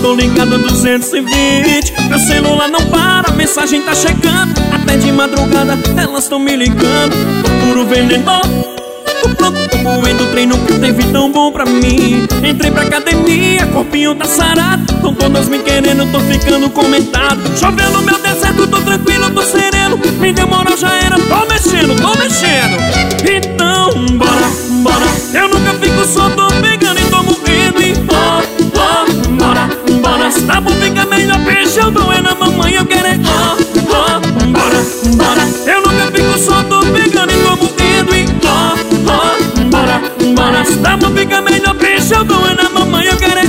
tô ligado 220. Meu celular não para, a mensagem tá chegando. Até de madrugada elas tão me ligando. Tô puro veneno, tô pronto, tô moendo. O trem nunca teve tão bom pra mim. Entrei pra academia, corpinho tá sarado. Tão todas me querendo, tô ficando comentado. Chovendo no meu deserto, tô tranquilo, tô sereno. Me demora, já era, tô mexendo, tô mexendo. Então, bora, bora. Eu nunca fico só, tô pegando e tô morrendo. E bora, bora. Se tá bom, fica melhor, beijo, eu dou é na mamãe, eu quero é bora, bora. Eu nunca fico só, tô pegando e tô morrendo. E bora, bora. Se tá bom, fica melhor, beijo, eu dou é na mamãe, eu quero é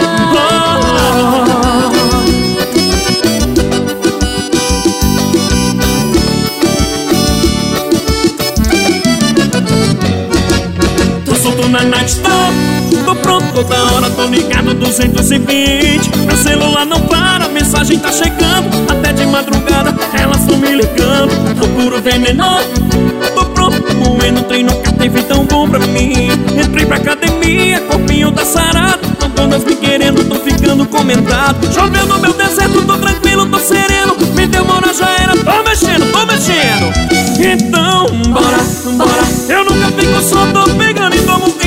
na night stop, tô pronto toda hora, tô ligado 220. Meu celular não para, a mensagem tá chegando. Até de madrugada elas tão me ligando. Tô puro veneno, tô pronto, tô moendo. O trem nunca teve tão bom pra mim. Entrei pra academia, corpinho tá sarado. Tão todas me querendo, tô ficando comentado. Chovendo no meu deserto, tô tranquilo, tô sereno. Me demora, já era, tô mexendo, tô mexendo. Então, bora, bora. Eu nunca fico só, tô pegando e tô morrendo.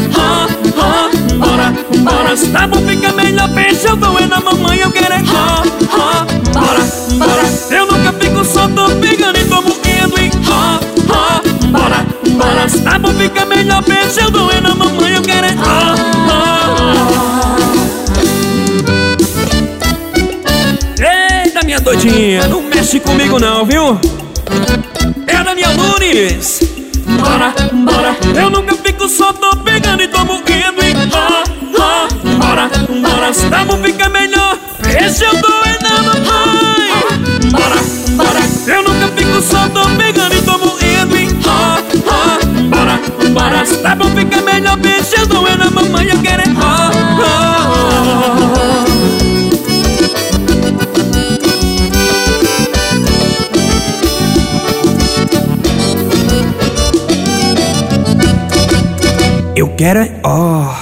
Bora, bora. Se tá bom, fica melhor, beijo, eu dou é na mamãe, eu quero é bora, bora. Eu nunca fico só, tô pegando e tô morrendo. E bora, bora. Se tá bom, fica melhor, beijo, eu dou é na mamãe, eu quero é Eita, minha doidinha, não mexe comigo não, viu? É Daniel Nunes. Bora, bora. Eu nunca fico só, tô pegando e tô morrendo. E bora, bora. Se tá bom, fica melhor, esse eu dou é na mamãe. Bora, bora. Eu nunca fico só, tô pegando e tô morrendo. E bora, bora. Se tá bom, fica melhor, esse eu dou é na mamãe, eu quero é eu quero é